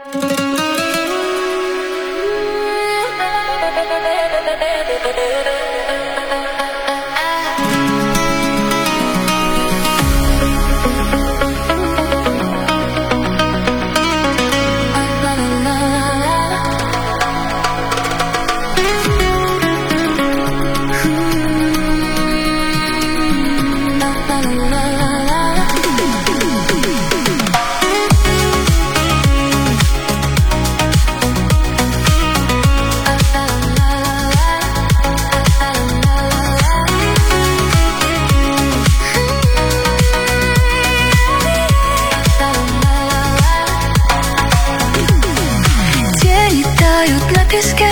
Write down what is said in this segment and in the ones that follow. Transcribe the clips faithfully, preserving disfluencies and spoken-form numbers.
На песке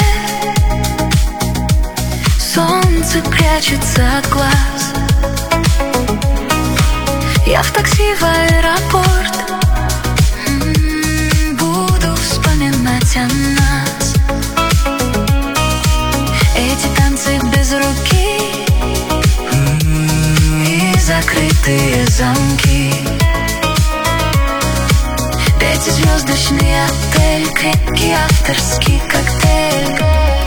солнце прячется от глаз. Я в такси в аэропорт, м-м, буду вспоминать о нас. Эти танцы без руки и закрытые замки. Пятизвездочный отель, крепкий авторский коктейль.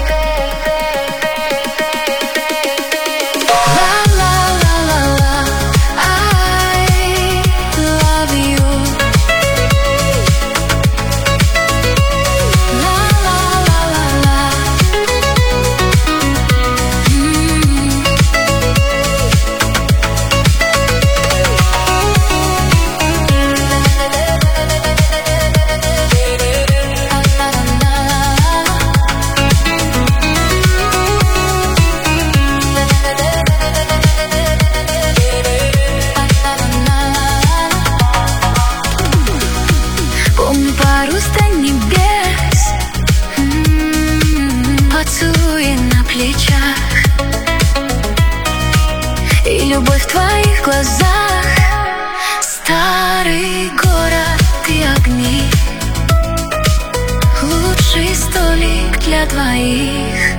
Парус до небес, м-м, поцелуи на плечах и любовь в твоих глазах. Старый город и огни, лучший столик для двоих.